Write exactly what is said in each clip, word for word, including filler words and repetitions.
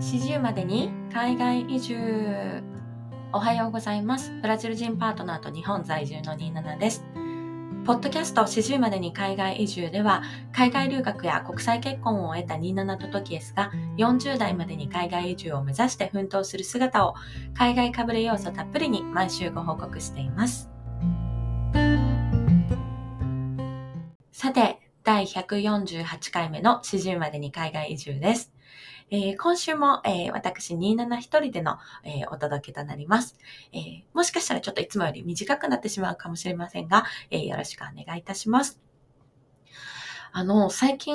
四十までに海外移住。おはようございます。ブラジル人パートナーと日本在住のニーナナです。ポッドキャスト四十までに海外移住では、海外留学や国際結婚を得たニーナナとトキエスがよんじゅう代までに海外移住を目指して奮闘する姿を海外かぶれ要素たっぷりに毎週ご報告しています。さて、第ひゃくよんじゅうはちかいめの四十までに海外移住です。えー、今週も、えー、私ニーナナ一人での、えー、お届けとなります、えー。もしかしたらちょっといつもより短くなってしまうかもしれませんが、えー、よろしくお願いいたします。あの、最近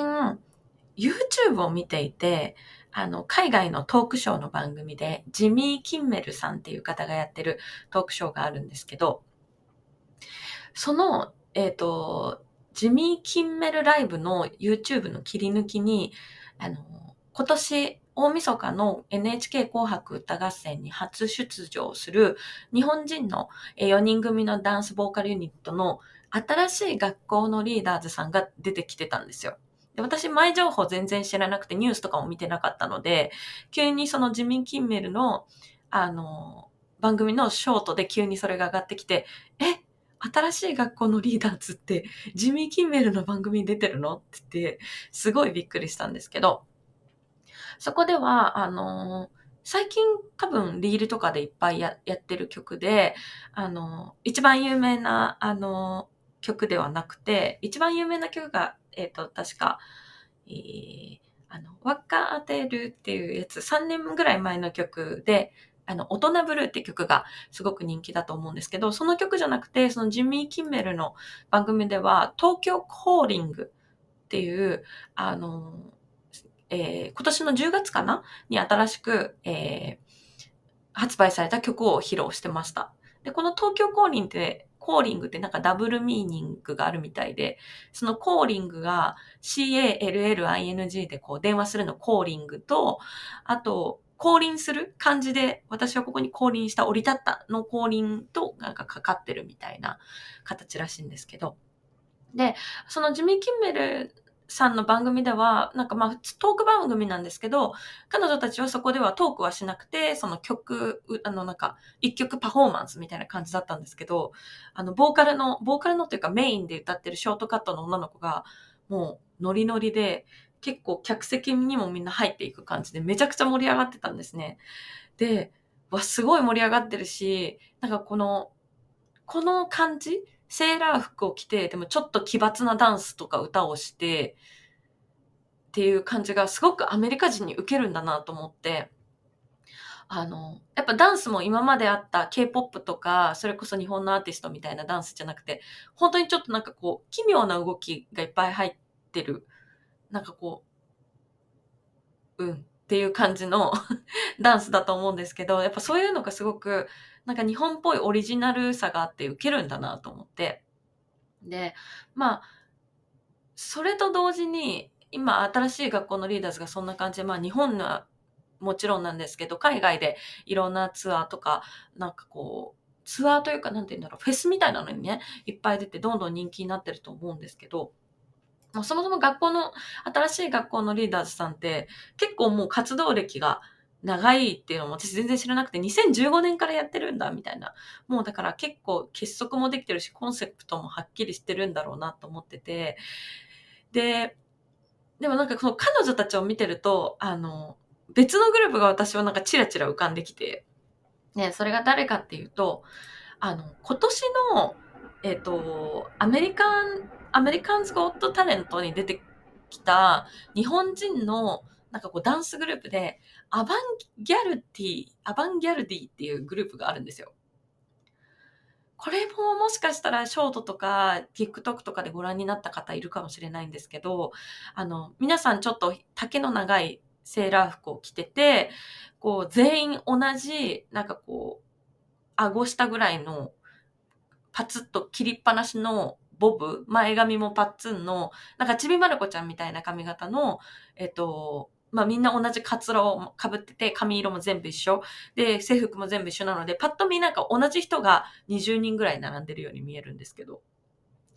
YouTube を見ていて、あの、海外のトークショーの番組でジミー・キンメルさんっていう方がやってるトークショーがあるんですけど、その、えっと、ジミー・キンメルライブの YouTube の切り抜きに、あの、今年大晦日の エヌエイチケー 紅白歌合戦に初出場する日本人のよにん組のダンスボーカルユニットの新しい学校のリーダーズさんが出てきてたんですよ。で、私前情報全然知らなくてニュースとかも見てなかったので、急にそのジミー・キンメルのあの番組のショートで急にそれが上がってきて、え新しい学校のリーダーズってジミー・キンメルの番組に出てるのって言って、すごいびっくりしたんですけど、そこでは、あのー、最近多分リールとかでいっぱい や, やってる曲で、あのー、一番有名な、あのー、曲ではなくて、一番有名な曲が、えっと、確か、えー、あの、わかってるっていうやつ、さんねんぐらい前の曲で、あの、大人ブルーって曲がすごく人気だと思うんですけど、その曲じゃなくて、そのジミー・キンメルの番組では、東京コーリングっていう、あの、えー、今年のじゅうがつかなに新しく、えー、発売された曲を披露してました。で、この東京コーリングって、コーリングってなんかダブルミーニングがあるみたいで、そのコーリングが シーエーエルエルアイエヌジー でこう電話するのコーリングと、あと、降臨する感じで、私はここに降臨した、降り立ったの降臨となんかかかってるみたいな形らしいんですけど。で、そのジミー・キンメルさんの番組では、なんかまあ、トーク番組なんですけど、彼女たちはそこではトークはしなくて、その曲、あのなんか、一曲パフォーマンスみたいな感じだったんですけど、あの、ボーカルの、ボーカルのっていうかメインで歌ってるショートカットの女の子が、もうノリノリで、結構客席にもみんな入っていく感じで、めちゃくちゃ盛り上がってたんですね。で、わ、すごい盛り上がってるし、なんかこの、この感じセーラー服を着て、でもちょっと奇抜なダンスとか歌をして、っていう感じがすごくアメリカ人に受けるんだなと思って、あの、やっぱダンスも今まであった K-ポップ とか、それこそ日本のアーティストみたいなダンスじゃなくて、本当にちょっとなんかこう、奇妙な動きがいっぱい入ってる、なんかこう、うん、っていう感じのダンスだと思うんですけど、やっぱそういうのがすごく、なんか日本っぽいオリジナルさがあって受けるんだなと思って。で、まあ、それと同時に、今新しい学校のリーダーズがそんな感じで、まあ日本はもちろんなんですけど、海外でいろんなツアーとか、なんかこう、ツアーというかなんて言うんだろう、フェスみたいなのにね、いっぱい出てどんどん人気になってると思うんですけど、もうそもそも学校の、新しい学校のリーダーズさんって結構もう活動歴が長いっていうのも私全然知らなくて、にせんじゅうごねんからやってるんだみたいな。もうだから結構結束もできてるし、コンセプトもはっきりしてるんだろうなと思ってて、で、でもなんかその彼女たちを見てると、あの、別のグループが私はなんかチラチラ浮かんできて、ね、それが誰かっていうと、あの、今年の、えっと、アメリカン、アメリカンズゴットタレントに出てきた日本人のなんかこうダンスグループで、アバンギャルディ、アバンギャルディっていうグループがあるんですよ。これももしかしたらショートとか TikTok とかでご覧になった方いるかもしれないんですけど、あの、皆さんちょっと丈の長いセーラー服を着てて、こう全員同じ、なんかこう、顎下ぐらいのパツッと切りっぱなしのボブ、前髪もパッツンの、なんかちびまる子ちゃんみたいな髪型の、えっと、まあみんな同じカツラを被ってて、髪色も全部一緒。で、制服も全部一緒なので、パッと見なんか同じ人がにじゅうにんぐらい並んでるように見えるんですけど、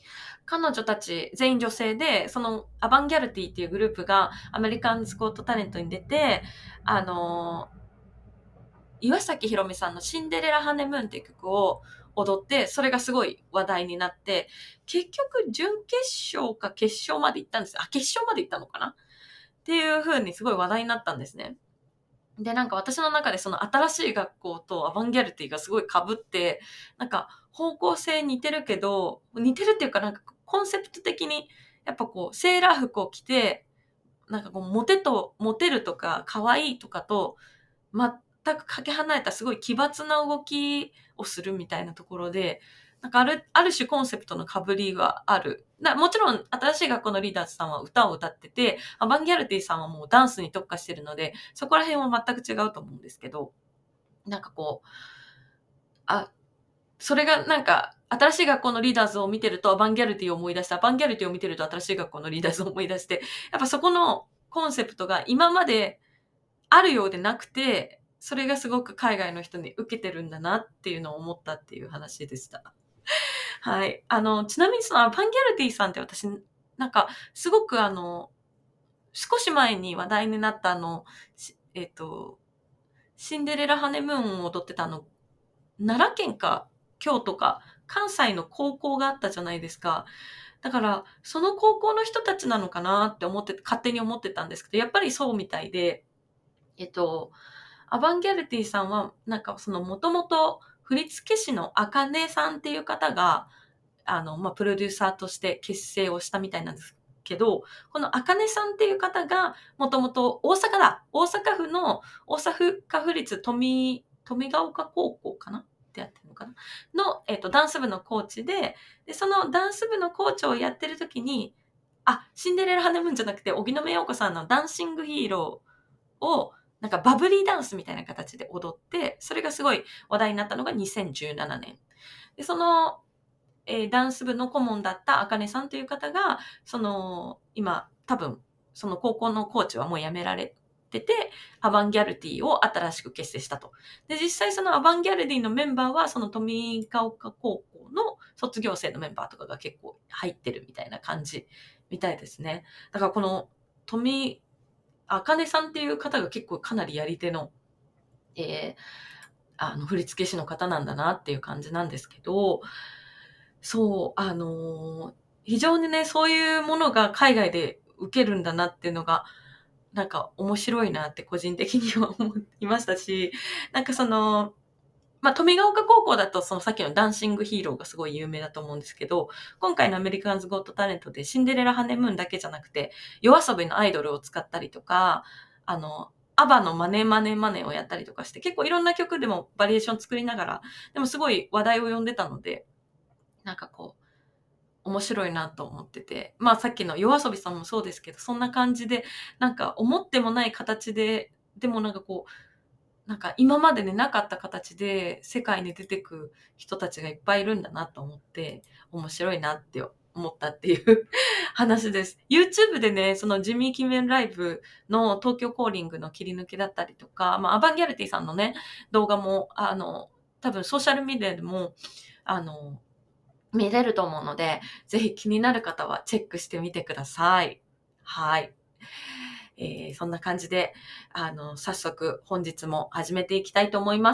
彼女たち全員女性で、そのアバンギャルティっていうグループがアメリカンズゴットタレントに出て、あの、岩崎宏美さんのシンデレラハネムーンっていう曲を踊って、それがすごい話題になって、結局準決勝か決勝まで行ったんです。あ、決勝まで行ったのかなっていう風にすごい話題になったんですね。で、なんか私の中でその新しい学校とアバンギャルティがすごい被って、なんか方向性似てるけど、似てるっていうかなんかコンセプト的に、やっぱこう、セーラー服を着て、なんかこう、モテと、モテるとか、可愛いとかと、全くかけ離れたすごい奇抜な動きをするみたいなところで、なんかある、ある種コンセプトの被りがある。なもちろん、新しい学校のリーダーズさんは歌を歌ってて、アバンギャルティさんはもうダンスに特化してるので、そこら辺は全く違うと思うんですけど、なんかこう、あ、それがなんか、新しい学校のリーダーズを見てるとアバンギャルティを思い出して、アバンギャルティを見てると新しい学校のリーダーズを思い出して、やっぱそこのコンセプトが今まであるようでなくて、それがすごく海外の人に受けてるんだなっていうのを思ったっていう話でした。はい。あの、ちなみにそのアバンギャルティさんって私、なんか、すごくあの、少し前に話題になったあの、えっと、シンデレラハネムーンを踊ってたあの、奈良県か京都か関西の高校があったじゃないですか。だから、その高校の人たちなのかなって思って、勝手に思ってたんですけど、やっぱりそうみたいで、えっと、アバンギャルティさんは、なんかそのもともと振付師のあかねさんっていう方が、あの、まあ、プロデューサーとして結成をしたみたいなんですけど、このあかねさんっていう方が、もともと大阪だ大阪府の大阪府立富、富ヶ丘高校かなってやってるのかなの、えっと、ダンス部のコーチで、で、そのダンス部のコーチをやってる時に、あ、シンデレラハネムーンじゃなくて、荻野目洋子さんのダンシングヒーローを、なんかバブリーダンスみたいな形で踊って、それがすごい話題になったのがにせんじゅうななねん。で、その、えーダンス部の顧問だったあかねさんという方が、その、今、多分、その高校のコーチはもう辞められてて、アバンギャルティを新しく結成したと。で、実際そのアバンギャルティのメンバーは、その富ヶ丘高校の卒業生のメンバーとかが結構入ってるみたいな感じみたいですね。だからこの富、あかねさんっていう方が結構かなりやり手の、えーあの、振付師の方なんだなっていう感じなんですけど、そう、あの、非常にね、そういうものが海外で受けるんだなっていうのが、なんか面白いなって個人的には思いましたし、なんかその、まあ、富ヶ丘高校だとそのさっきのダンシングヒーローがすごい有名だと思うんですけど、今回のアメリカンズゴットタレントでシンデレラハネムーンだけじゃなくて、夜遊びのアイドルを使ったりとか、あの、アバのマネマネマネをやったりとかして、結構いろんな曲でもバリエーション作りながら、でもすごい話題を呼んでたので、なんかこう、面白いなと思ってて。まあさっきの夜遊びさんもそうですけど、そんな感じで、なんか思ってもない形で、でもなんかこう、なんか今までになかった形で世界に出てく人たちがいっぱいいるんだなと思って、面白いなって思ったっていう話です。YouTube でね、そのジミー・キメンライブの東京コーリングの切り抜きだったりとか、まあアバンギャルティさんのね、動画も、あの、多分ソーシャルメディアでも、あの、見れると思うので、ぜひ気になる方はチェックしてみてください。はい。えー、そんな感じで、あの、早速本日も始めていきたいと思います。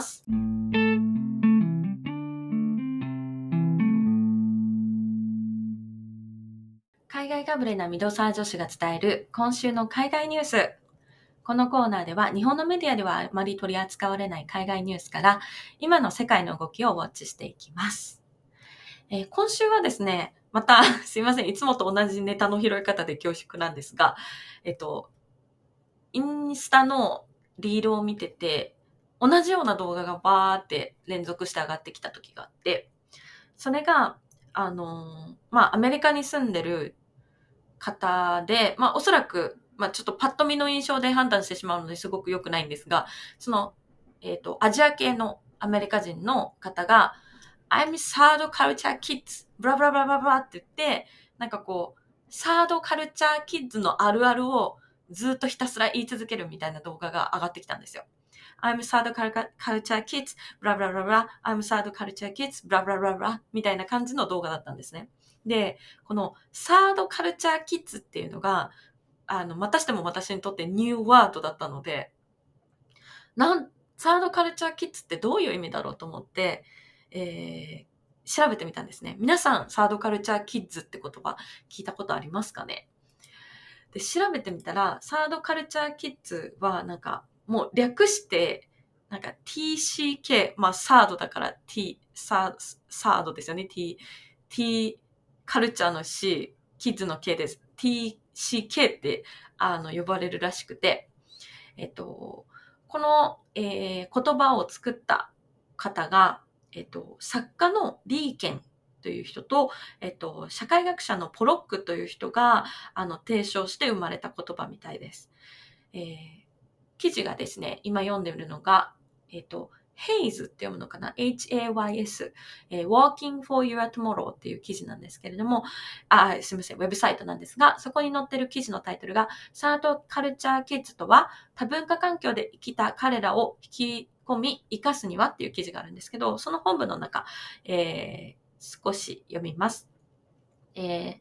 海外かぶれなミドサー女子が伝える今週の海外ニュース。このコーナーでは日本のメディアではあまり取り扱われない海外ニュースから今の世界の動きをウォッチしていきます。えー今週はですね、また、すいません、いつもと同じネタの拾い方で恐縮なんですが、えっと、インスタのリールを見てて、同じような動画がバーって連続して上がってきた時があって、それが、あのーまあ、アメリカに住んでる方で、まあ、おそらく、まあ、ちょっとパッと見の印象で判断してしまうのですごく良くないんですが、その、えっと、アジア系のアメリカ人の方が、I'm third culture kids, ブラブラブラブラブラって言って、なんかこう、サードカルチャーキッズのあるあるをずっとひたすら言い続けるみたいな動画が上がってきたんですよ。I'm third culture kids, ブラブラブラブラ、I'm third culture kids, ブラブラブラブラみたいな感じの動画だったんですね。 で、このサードカルチャーキッズっていうのが、あの、またしても私にとってニューワードだったので、なん、サードカルチャーキッズってどういう意味だろうと思って、えー、調べてみたんですね。皆さん、サードカルチャーキッズって言葉聞いたことありますかね？で、調べてみたら、サードカルチャーキッズは、なんか、もう略して、なんか ティーシーケー、まあ、サードだから T、サー、サードですよね。T、T、カルチャーの C、キッズの K です。ティーシーケー って、あの、呼ばれるらしくて、えっと、この、えー言葉を作った方が、えっと、作家のリーケンという人と、えっと、社会学者のポロックという人が、あの、提唱して生まれた言葉みたいです。えー記事がですね、今読んでいるのが、えっと、ヘイズって読むのかな ?エイチエーワイエス、えー Walking for Your Tomorrow っていう記事なんですけれども、あ、すみません、ウェブサイトなんですが、そこに載ってる記事のタイトルが、サードカルチャーキッズとは、多文化環境で生きた彼らを引き込み、生かすにはっていう記事があるんですけど、その本文の中、えー少し読みます。えーえ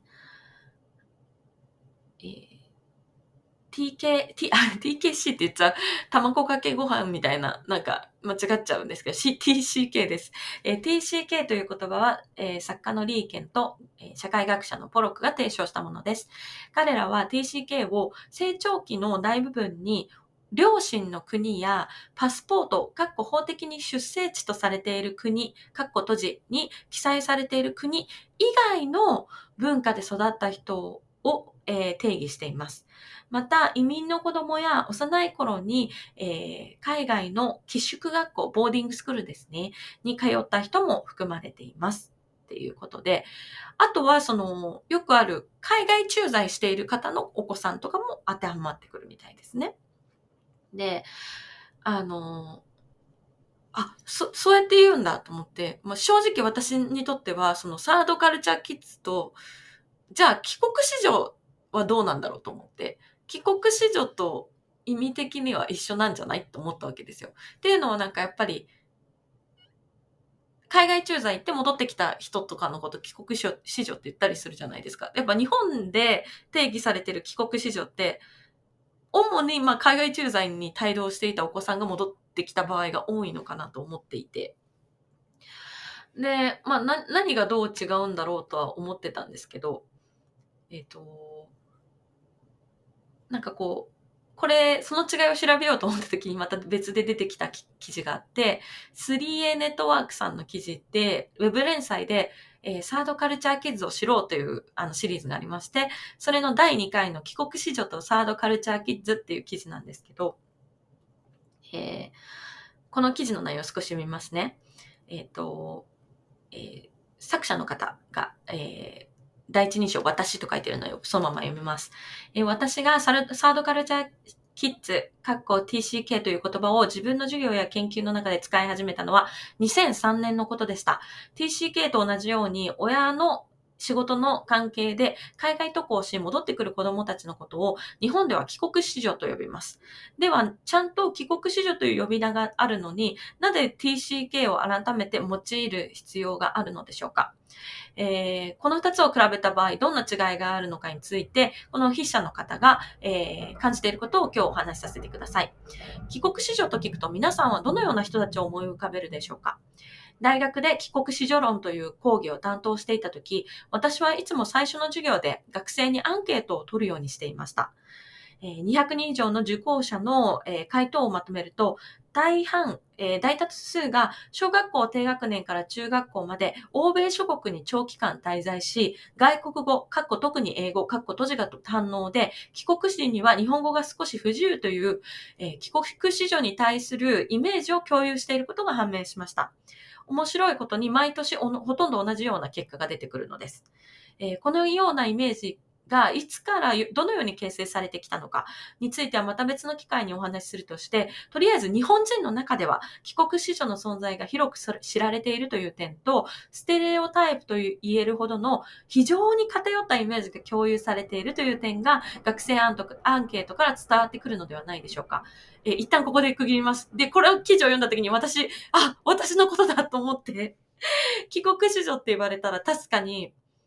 ー ティーケー、T、あ、ティーケーシー って言っちゃう。卵かけご飯みたいな、なんか間違っちゃうんですけど、C、ティーシーケー です。えー ティーシーケー という言葉は、えー作家のリーケンと、えー社会学者のポロックが提唱したものです。彼らは ティーシーケー を成長期の大部分に両親の国やパスポート、かっこ法的に出生地とされている国、かっこ閉じに記載されている国以外の文化で育った人を、えー定義しています。また、移民の子供や幼い頃に、えー海外の寄宿学校、ボーディングスクールですね、に通った人も含まれています。っていうことで、あとは、その、よくある海外駐在している方のお子さんとかも当てはまってくるみたいですね。で、あの、あ、そ、そうやって言うんだと思って、まあ、正直私にとっては、そのサードカルチャーキッズと、じゃあ帰国子女はどうなんだろうと思って、帰国子女と意味的には一緒なんじゃないと思ったわけですよ。っていうのはなんかやっぱり、海外駐在行って戻ってきた人とかのこと帰国子女って言ったりするじゃないですか。やっぱ日本で定義されてる帰国子女って、主にまあ海外駐在に帯同していたお子さんが戻ってきた場合が多いのかなと思っていて。で、まあな、何がどう違うんだろうとは思ってたんですけど、えっと、なんかこう、これ、その違いを調べようと思った時にまた別で出てきた記事があって、スリーエー ネットワークさんの記事で、ウェブ連載で、えーサードカルチャーキッズを知ろうというあのシリーズがありまして、それのだいにかいの帰国子女とサードカルチャーキッズっていう記事なんですけど、えーこの記事の内容を少し読みますね。えっ、と、えー作者の方が、えー第一人称私と書いてるのをそのまま読みます。えー私がサルサードカルチャーキッズ、かっこ ティーシーケー という言葉を自分の授業や研究の中で使い始めたのはにせんさんねんのことでした。ティーシーケー と同じように親の仕事の関係で海外渡航し戻ってくる子供たちのことを日本では帰国子女と呼びます。では、ちゃんと帰国子女という呼び名があるのに、なぜ ティーシーケー を改めて用いる必要があるのでしょうか。えーこの二つを比べた場合、どんな違いがあるのかについて、この筆者の方が、えー感じていることを今日お話しさせてください。帰国子女と聞くと皆さんはどのような人たちを思い浮かべるでしょうか。大学で帰国子女論という講義を担当していたとき、私はいつも最初の授業で学生にアンケートを取るようにしていました。にひゃくにん以上の受講者の回答をまとめると、大半、大多数が小学校低学年から中学校まで欧米諸国に長期間滞在し、外国語、かっこ特に英語、かっこ閉じが堪能で、帰国時には日本語が少し不自由という、帰国子女に対するイメージを共有していることが判明しました。面白いことに毎年ほとんど同じような結果が出てくるのです。このようなイメージがいつからどのように形成されてきたのかについてはまた別の機会にお話しするとして、とりあえず日本人の中では帰国子女の存在が広く知られているという点と、ステレオタイプと言えるほどの非常に偏ったイメージが共有されているという点が学生アンケートから伝わってくるのではないでしょうか。え一旦ここで区切ります。で、これを記事を読んだ時に私、あ、私のことだと思って、帰国子女って言われたら確かに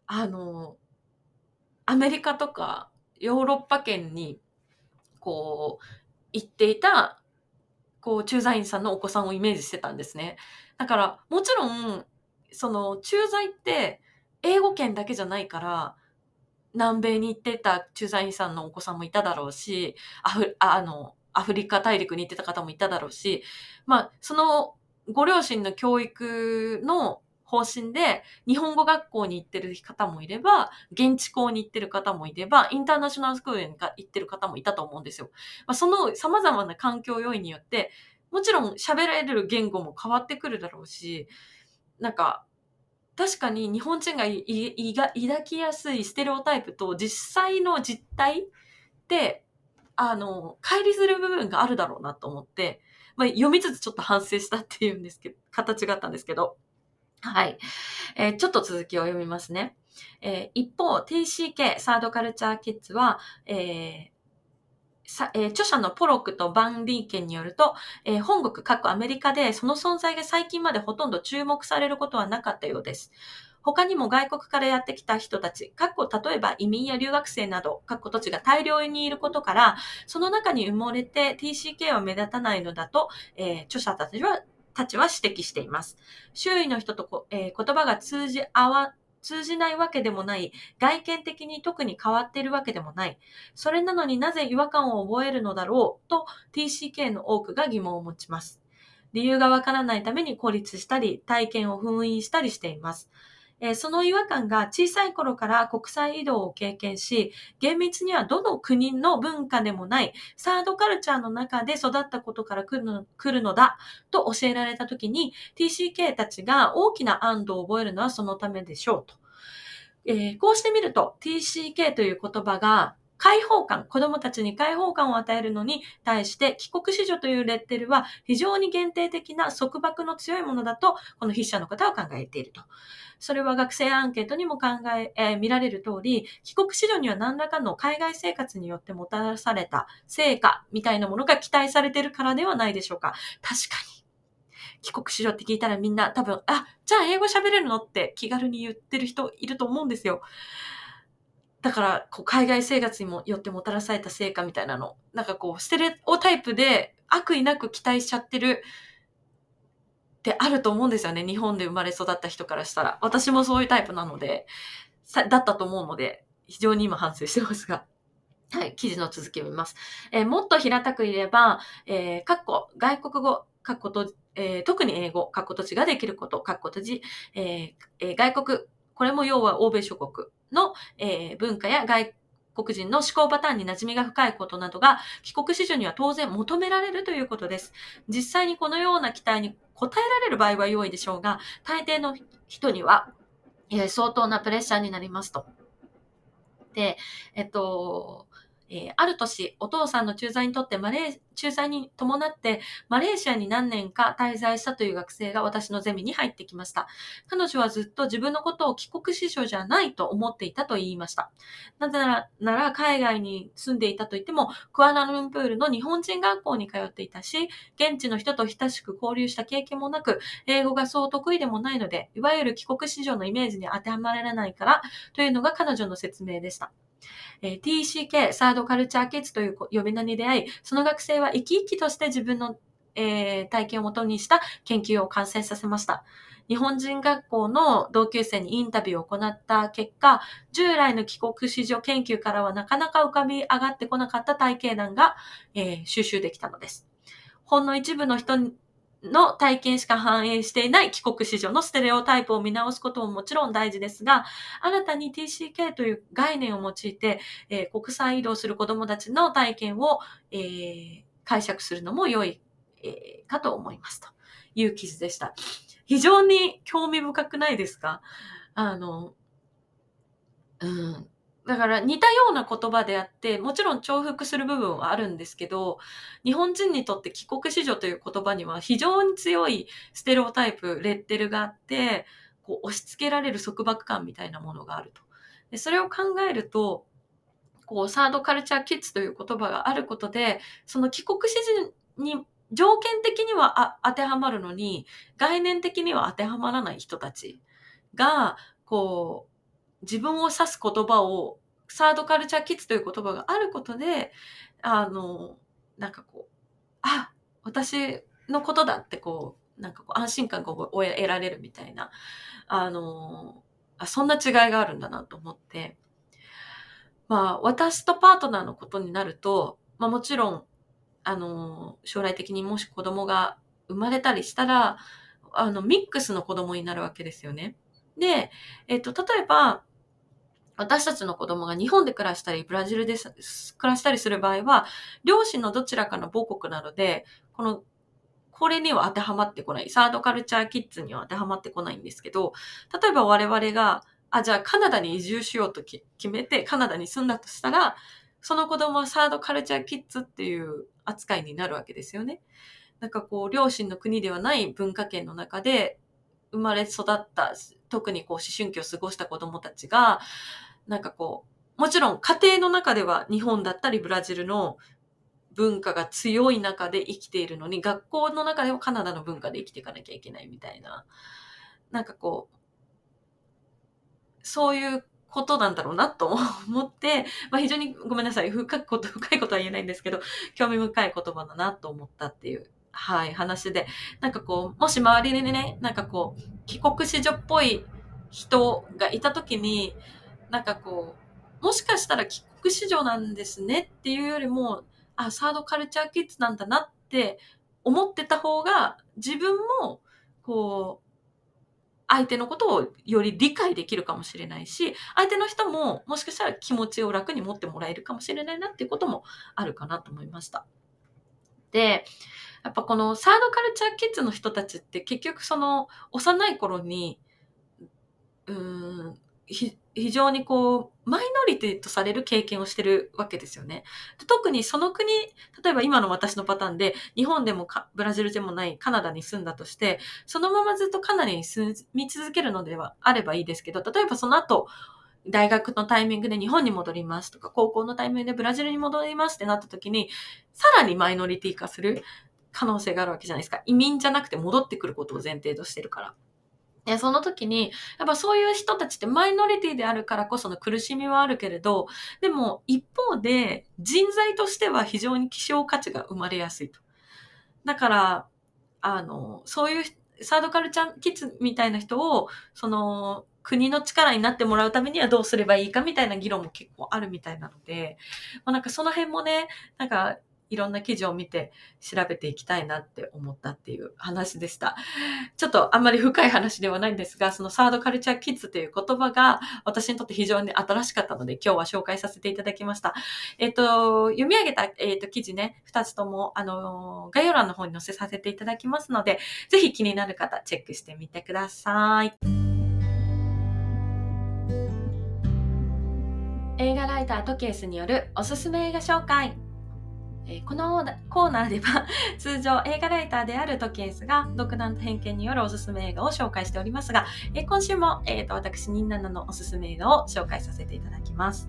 あの、アメリカとかヨーロッパ圏に、こう、行っていた、こう、駐在員さんのお子さんをイメージしてたんですね。だから、もちろん、その、駐在って英語圏だけじゃないから、南米に行ってた駐在員さんのお子さんもいただろうし、アフあの、アフリカ大陸に行ってた方もいただろうし、まあ、そのご両親の教育の方針で、日本語学校に行ってる方もいれば、現地校に行ってる方もいれば、インターナショナルスクールに行ってる方もいたと思うんですよ。まあ、その様々な環境要因によって、もちろん喋られる言語も変わってくるだろうし、なんか、確かに日本人がいいが抱きやすいステレオタイプと実際の実態って、あの、乖離する部分があるだろうなと思って、まあ、読みつつちょっと反省したっていうんですけど、形があったんですけど。はい。えーちょっと続きを読みますね。えー一方、ティーシーケー、サードカルチャーキッズは、えーさえー著者のポロックとバン・リーケンによると、えー本国、各アメリカでその存在が最近までほとんど注目されることはなかったようです。他にも外国からやってきた人たち、かっこ例えば移民や留学生など、かっこ土地が大量にいることから、その中に埋もれて ティーシーケー は目立たないのだと、えー著者たちはたちは指摘しています。周囲の人とこ、えー言葉が通じ合わ通じないわけでもない、外見的に特に変わっているわけでもない。それなのになぜ違和感を覚えるのだろうと ティーシーケー の多くが疑問を持ちます。理由がわからないために孤立したり、体験を封印したりしています。えーその違和感が小さい頃から国際移動を経験し、厳密にはどの国の文化でもないサードカルチャーの中で育ったことから来るの来るのだと教えられたときに ティーシーケー たちが大きな安堵を覚えるのはそのためでしょうと。えーこうしてみると ティーシーケー という言葉が解放感、子供たちに解放感を与えるのに対して帰国子女というレッテルは非常に限定的な束縛の強いものだとこの筆者の方は考えていると。それは学生アンケートにも考え、えー見られる通り、帰国子女には何らかの海外生活によってもたらされた成果みたいなものが期待されているからではないでしょうか。確かに。帰国子女って聞いたらみんな多分、あ、じゃあ英語喋れるのって気軽に言ってる人いると思うんですよ。だから、こう海外生活にもよってもたらされた成果みたいなの。なんかこう、ステレオタイプで悪意なく期待しちゃってるってあると思うんですよね。日本で生まれ育った人からしたら。私もそういうタイプなので、さだったと思うので、非常に今反省してますが。はい、記事の続きを見ます。えーもっと平たく言えば、えー、かっこ外国語、かっことえー特に英語、かっこと字ができること、かっこと字、えーえー外国、これも要は欧米諸国の、えー文化や外国人の思考パターンに馴染みが深いことなどが帰国子女には当然求められるということです。実際にこのような期待に応えられる場合は良いでしょうが、大抵の人には、えー相当なプレッシャーになりますと。で、えっと、えーある年、お父さんの駐在にとってマレー、駐在に伴ってマレーシアに何年か滞在したという学生が私のゼミに入ってきました。彼女はずっと自分のことを帰国子女じゃないと思っていたと言いました。なぜなら、なら海外に住んでいたと言っても、クアラルンプールの日本人学校に通っていたし、現地の人と親しく交流した経験もなく、英語がそう得意でもないので、いわゆる帰国子女のイメージに当てはまらないからというのが彼女の説明でした。えー ティーシーケー、サードカルチャーキッズという呼び名に出会い、その学生は生き生きとして自分の、えー体験をもとにした研究を完成させました。日本人学校の同級生にインタビューを行った結果、従来の帰国子女研究からはなかなか浮かび上がってこなかった体系談が、えー収集できたのです。ほんの一部の人の体験しか反映していない帰国子女のステレオタイプを見直すことももちろん大事ですが、新たに ティーシーケー という概念を用いて、えー国際移動する子どもたちの体験を、えー解釈するのも良い、えーかと思いますという記事でした。非常に興味深くないですか？あの、うん。だから似たような言葉であって、もちろん重複する部分はあるんですけど、日本人にとって帰国子女という言葉には非常に強いステレオタイプ、レッテルがあって、こう押し付けられる束縛感みたいなものがあると。でそれを考えると、こうサードカルチャーキッズという言葉があることで、その帰国子女に条件的にはあ当てはまるのに、概念的には当てはまらない人たちが、こう、 自分を指す言葉を、サードカルチャーキッズという言葉があることで、あの、なんかこう、あ、私のことだってこう、なんかこう安心感が得られるみたいな、あの、あ、そんな違いがあるんだなと思って、まあ、私とパートナーのことになると、まあもちろん、あの、将来的にもし子供が生まれたりしたら、あの、ミックスの子供になるわけですよね。で、えっと、例えば、私たちの子供が日本で暮らしたり、ブラジルで暮らしたりする場合は、両親のどちらかの母国なので、この、これには当てはまってこない。サードカルチャーキッズには当てはまってこないんですけど、例えば我々が、あ、じゃあカナダに移住しようと決めて、カナダに住んだとしたら、その子供はサードカルチャーキッズっていう扱いになるわけですよね。なんかこう、両親の国ではない文化圏の中で生まれ育った、特にこう思春期を過ごした子供たちが、なんかこう、もちろん家庭の中では日本だったりブラジルの文化が強い中で生きているのに、学校の中ではカナダの文化で生きていかなきゃいけないみたいな、なんかこう、そういうことなんだろうなと思って、まあ非常にごめんなさい、深いこと、深いことは言えないんですけど、興味深い言葉だなと思ったっていう、はい、話で、なんかこう、もし周りにね、なんかこう、帰国子女っぽい人がいたときに、なんかこう、もしかしたら帰国子女なんですねっていうよりも、あ、サードカルチャーキッズなんだなって思ってた方が、自分も、こう、相手のことをより理解できるかもしれないし、相手の人ももしかしたら気持ちを楽に持ってもらえるかもしれないなっていうこともあるかなと思いました。で、やっぱこのサードカルチャーキッズの人たちって結局その幼い頃に、うーん、ひ非常にこう、マイノリティとされる経験をしてるわけですよね。特にその国、例えば今の私のパターンで、日本でもかブラジルでもないカナダに住んだとして、そのままずっとカナダに住み続けるのではあればいいですけど、例えばその後、大学のタイミングで日本に戻りますとか、高校のタイミングでブラジルに戻りますってなった時に、さらにマイノリティ化する可能性があるわけじゃないですか。移民じゃなくて戻ってくることを前提としてるから。で、その時に、やっぱそういう人たちってマイノリティであるからこその苦しみはあるけれど、でも一方で人材としては非常に希少価値が生まれやすいと。だから、あの、そういうサードカルチャーキッズみたいな人を、その、国の力になってもらうためにはどうすればいいかみたいな議論も結構あるみたいなので、まあ、なんかその辺もね、なんかいろんな記事を見て調べていきたいなって思ったっていう話でした。ちょっとあんまり深い話ではないんですが、そのサードカルチャーキッズという言葉が私にとって非常に新しかったので今日は紹介させていただきました。えっと、読み上げた、えっと、記事ね、二つとも、あの、概要欄の方に載せさせていただきますので、ぜひ気になる方チェックしてみてください。映画ライタートケースによるおすすめ映画紹介。このコーナーでは通常映画ライターであるトケースが独断と偏見によるおすすめ映画を紹介しておりますが、今週も、えー、と私ニンナナのおすすめ映画を紹介させていただきます。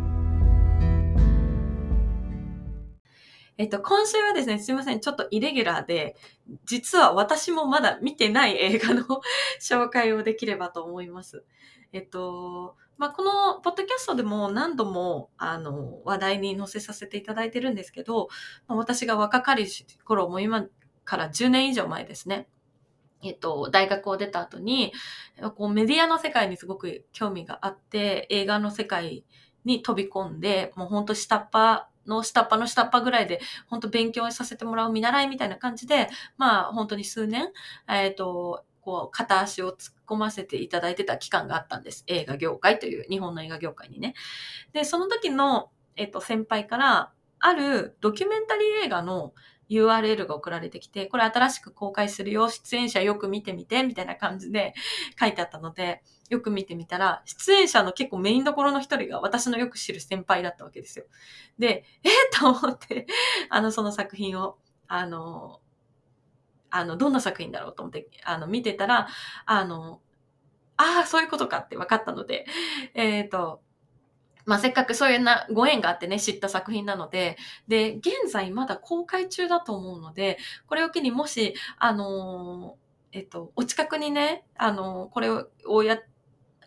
えっと、今週はですね、すいません、ちょっとイレギュラーで、実は私もまだ見てない映画の紹介をできればと思います。えっと、まあ、このポッドキャストでも何度も、あの、話題に載せさせていただいてるんですけど、まあ、私が若かりし頃、もう今からじゅうねん以上前ですね。えっと、大学を出た後に、こうメディアの世界にすごく興味があって、映画の世界に飛び込んで、もうほんと下っ端の下っ端の下っ端ぐらいで、ほんと勉強させてもらう見習いみたいな感じで、まあ本当に数年、えっと、こう、片足を突っ込ませていただいてた期間があったんです。映画業界という、日本の映画業界にね。で、その時の、えっと、先輩から、あるドキュメンタリー映画の ユーアールエル が送られてきて、これ新しく公開するよ、出演者よく見てみて、みたいな感じで書いてあったので、よく見てみたら、出演者の結構メインどころの一人が私のよく知る先輩だったわけですよ。で、えー、と思って、あの、その作品を、あの、あの、どんな作品だろうと思って、あの、見てたら、あの、ああ、そういうことかって分かったので、えっと、まあ、せっかくそういうなご縁があってね、知った作品なので、で、現在まだ公開中だと思うので、これを機にもし、あの、えっと、お近くにね、あの、これをや、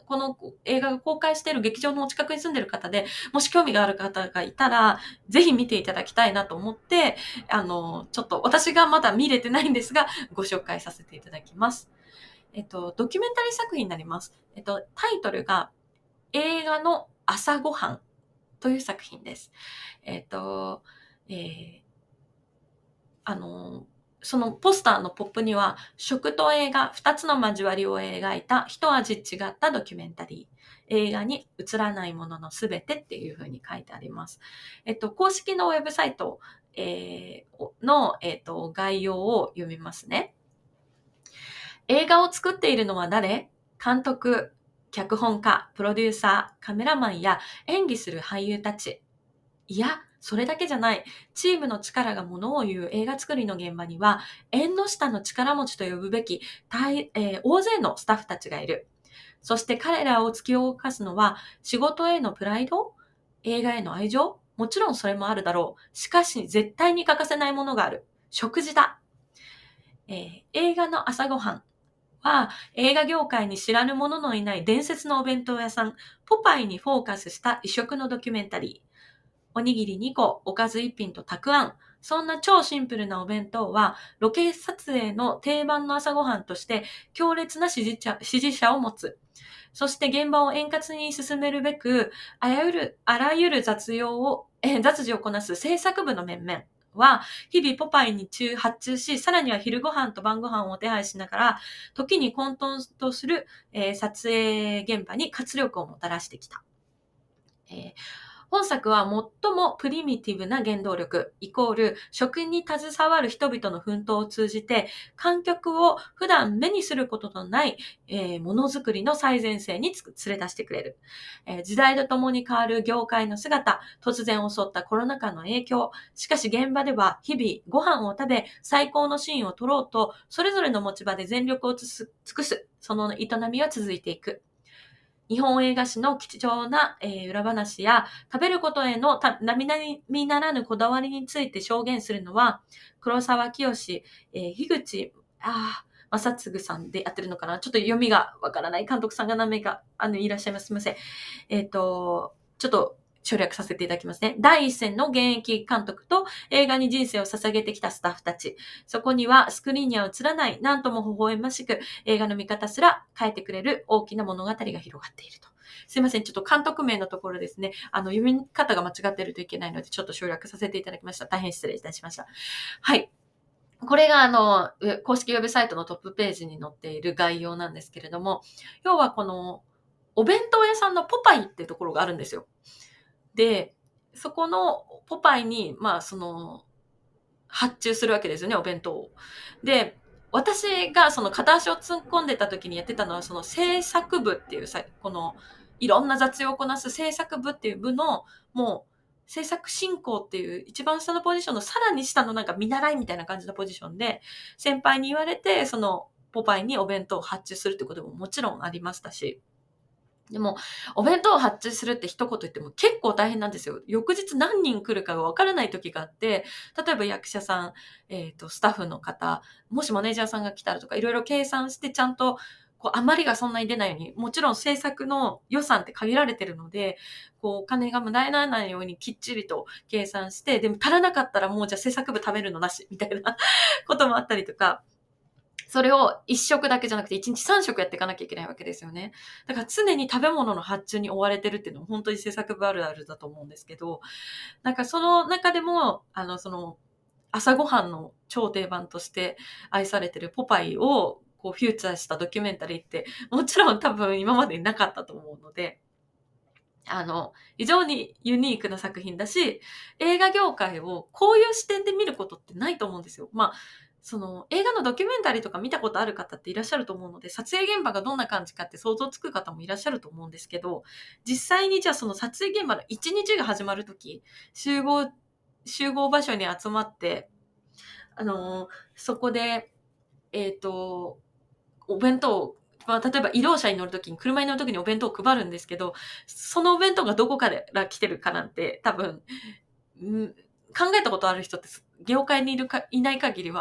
この映画が公開している劇場のお近くに住んでいる方で、もし興味がある方がいたら、ぜひ見ていただきたいなと思って、あの、ちょっと私がまだ見れてないんですが、ご紹介させていただきます。えっと、ドキュメンタリー作品になります。えっと、タイトルが、映画の朝ごはんという作品です。えっと、えー、あの、そのポスターのポップには、食と映画二つの交わりを描いた一味違ったドキュメンタリー。映画に映らないもののすべてっていう風に書いてあります。えっと、公式のウェブサイト、えー、の、えっと、概要を読みますね。映画を作っているのは誰？監督、脚本家、プロデューサー、カメラマンや演技する俳優たち。いや、それだけじゃない。チームの力がものを言う映画作りの現場には、縁の下の力持ちと呼ぶべき大、えー大勢のスタッフたちがいる。そして彼らを突き動かすのは、仕事へのプライド？映画への愛情？もちろんそれもあるだろう。しかし、絶対に欠かせないものがある。食事だ。えー映画の朝ごはんは、映画業界に知らぬ者のいない伝説のお弁当屋さん、ポパイにフォーカスした異色のドキュメンタリー。おにぎりにこ、おかずいっぴんとたくあん。そんな超シンプルなお弁当は、ロケ撮影の定番の朝ごはんとして強烈な支持者支持者を持つ。そして現場を円滑に進めるべく、あらゆる、あらゆる雑用を、え雑事をこなす制作部の面々は、日々ポパイに中発注し、さらには昼ご飯と晩ご飯を手配しながら、時に混沌とする、えー撮影現場に活力をもたらしてきた。えー本作は最もプリミティブな原動力、イコール食に携わる人々の奮闘を通じて、観客を普段目にすることのない、えーものづくりの最前線に連れ出してくれる、えー時代とともに変わる業界の姿、突然襲ったコロナ禍の影響。しかし現場では日々ご飯を食べ、最高のシーンを撮ろうと、それぞれの持ち場で全力を尽くす、その営みは続いていく。日本映画史の貴重な、えー裏話や食べることへの並々ならぬこだわりについて証言するのは、黒沢清、えー、樋口、あ正嗣さんでやってるのかな、ちょっと読みがわからない監督さんが何名かあのいらっしゃいます。すみません。えっ、と、ちょっと省略させていただきますね。第一線の現役監督と映画に人生を捧げてきたスタッフたち。そこにはスクリーンには映らない、なんとも微笑ましく、映画の見方すら変えてくれる大きな物語が広がっていると。すいません。ちょっと監督名のところですね。あの、読み方が間違っているといけないので、ちょっと省略させていただきました。大変失礼いたしました。はい。これがあの、公式ウェブサイトのトップページに載っている概要なんですけれども、要はこの、お弁当屋さんのポパイっていうところがあるんですよ。で、そこのポパイに、まあ、その、発注するわけですよね、お弁当を。で、私がその片足を突っ込んでた時にやってたのは、その制作部っていうさ、この、いろんな雑用をこなす制作部っていう部の、もう、制作進行っていう一番下のポジションのさらに下のなんか見習いみたいな感じのポジションで、先輩に言われて、その、ポパイにお弁当を発注するってことももちろんありましたし、でも、お弁当を発注するって一言言っても結構大変なんですよ。翌日何人来るかがわからない時があって、例えば役者さん、えっ、と、スタッフの方、もしマネージャーさんが来たらとか、いろいろ計算してちゃんと、こう、余りがそんなに出ないように、もちろん制作の予算って限られてるので、こう、お金が無駄にならないようにきっちりと計算して、でも足らなかったらもうじゃあ制作部食べるのなし、みたいなこともあったりとか、それを一食だけじゃなくて一日三食やっていかなきゃいけないわけですよね。だから常に食べ物の発注に追われてるっていうのは本当に制作部あるあるだと思うんですけど、なんかその中でも、あの、その、朝ごはんの超定番として愛されてるポパイをこうフューチャーしたドキュメンタリーってもちろん多分今までになかったと思うので、あの、非常にユニークな作品だし、映画業界をこういう視点で見ることってないと思うんですよ。まあ、その映画のドキュメンタリーとか見たことある方っていらっしゃると思うので、撮影現場がどんな感じかって想像つく方もいらっしゃると思うんですけど、実際にじゃあその撮影現場の一日が始まるとき、集合、集合場所に集まって、あのーそこで、えっ、と、お弁当を、まあ、例えば移動車に乗るときに、車に乗るときにお弁当を配るんですけど、そのお弁当がどこから来てるかなんて、多分、ん考えたことある人って、業界にいるか、いない限りは、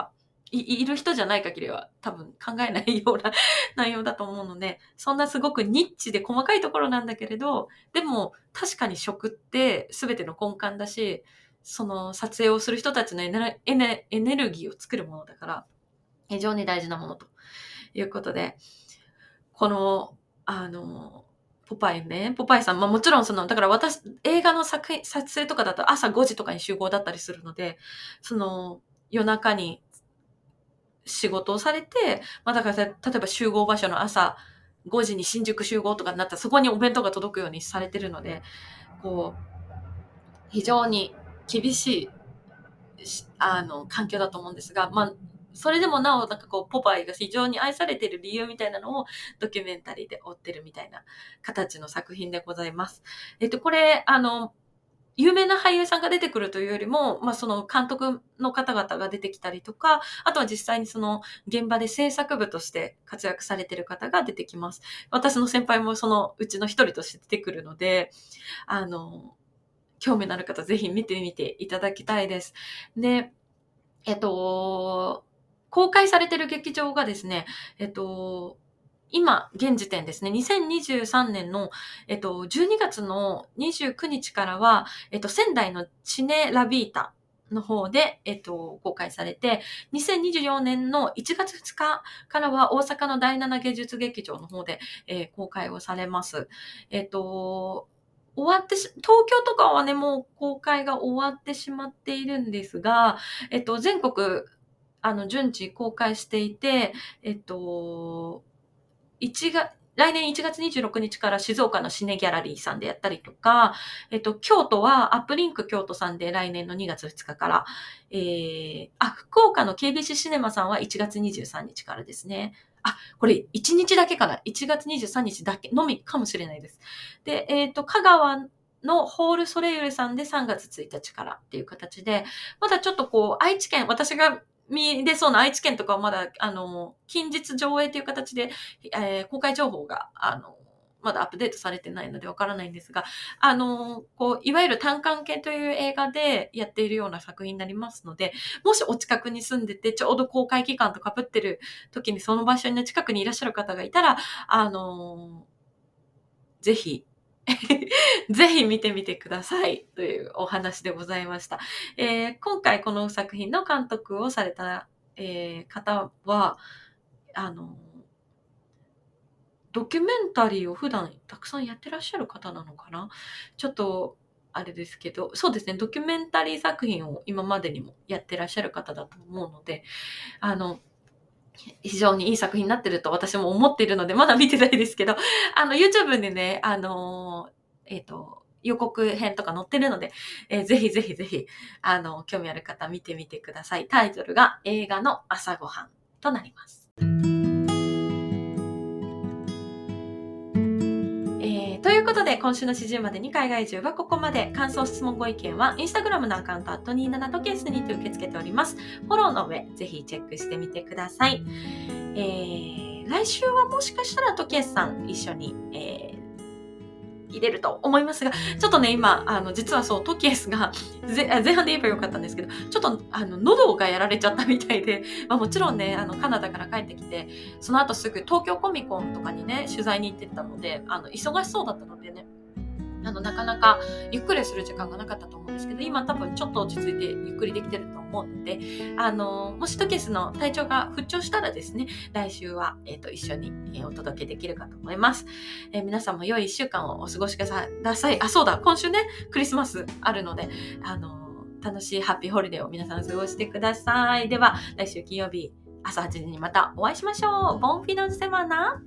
い、いる人じゃない限りは多分考えないような内容だと思うので、そんなすごくニッチで細かいところなんだけれど、でも確かに食って全ての根幹だし、その撮影をする人たちのエネ、エネ、エネルギーを作るものだから、非常に大事なものということで、この、あの、ポパイね、ポパイさん、まあもちろんその、だから私、映画の作品、撮影とかだと朝ごじとかに集合だったりするので、その、夜中に仕事をされて、まあだから例えば集合場所の朝ごじに新宿集合とかになったらそこにお弁当が届くようにされてるので、こう、非常に厳しい、あの、環境だと思うんですが、まあ、それでもなお、なんかこう、ポパイが非常に愛されている理由みたいなのをドキュメンタリーで追ってるみたいな形の作品でございます。えっと、これ、あの、有名な俳優さんが出てくるというよりも、まあ、その監督の方々が出てきたりとか、あとは実際にその現場で制作部として活躍されている方が出てきます。私の先輩もそのうちの一人として出てくるので、あの、興味のある方ぜひ見てみていただきたいです。で、えっと、公開されている劇場がですね、えっと、今、現時点ですね、にせんにじゅうさんねんの、えっと、じゅうにがつのにじゅうくにちからは、えっと、仙台のチネラビータの方で、えっと、公開されて、にせんにじゅうよねんのいちがつふつかからは大阪のだいなな芸術劇場の方で、えー、公開をされます。えっと、終わってし、東京とかはね、もう公開が終わってしまっているんですが、えっと、全国、あの、順次公開していて、えっと、1月、来年いちがつにじゅうろくにちから静岡のシネギャラリーさんでやったりとか、えっと、京都はアップリンク京都さんで来年のにがつふつかから、えー、あ、福岡の ケービーシー シネマさんはいちがつにじゅうさんにちからですね。あ、これいちにちだけかな。いちがつにじゅうさんにちだけのみかもしれないです。で、えっと、香川のホールソレイユルさんでさんがつついたちからっていう形で、まだちょっとこう、愛知県、私が見れそうな愛知県とかはまだ、あの、近日上映という形で、えー、公開情報が、あの、まだアップデートされてないのでわからないんですが、あの、こう、いわゆる単館系という映画でやっているような作品になりますので、もしお近くに住んでて、ちょうど公開期間と被ってる時にその場所に近くにいらっしゃる方がいたら、あの、ぜひ、ぜひ見てみてくださいというお話でございました。えー、今回この作品の監督をされた、えー、方は、あの、ドキュメンタリーを普段たくさんやってらっしゃる方なのかな？ちょっと、あれですけど、そうですね、ドキュメンタリー作品を今までにもやってらっしゃる方だと思うので、あの、非常にいい作品になってると私も思っているので、まだ見てないですけど、あの、YouTube でね、あの、えっと、予告編とか載ってるので、えーぜひぜひぜひ、あの、興味ある方見てみてください。タイトルが映画の朝ごはんとなります。えー、ということで、今週のしじゅうまでに海外移住はここまで。感想、質問、ご意見は、インスタグラムのアカウント、アットにじゅうなな 時計数にて受け付けております。フォローの上、ぜひチェックしてみてください。えー、来週はもしかしたらトキエスさん一緒に、えー入れると思いますが、ちょっとね、今、あの、実はそう、トキエスが、前半で言えばよかったんですけど、ちょっと、あの、喉がやられちゃったみたいで、まあもちろんね、あの、カナダから帰ってきて、その後すぐ東京コミコンとかにね、取材に行ってたので、あの、忙しそうだったのでね、あの、なかなかゆっくりする時間がなかったと思うんですけど、今多分ちょっと落ち着いてゆっくりできてると思うので、あの、もしトキエスの体調が復調したらですね、来週は、えっと、一緒に、えーお届けできるかと思います。えー皆さんも良い一週間をお過ごしください。あ、そうだ、今週ね、クリスマスあるので、あの、楽しいハッピーホリデーを皆さん過ごしてください。では、来週金曜日朝はちじにまたお会いしましょう。ボンフィナンセマナ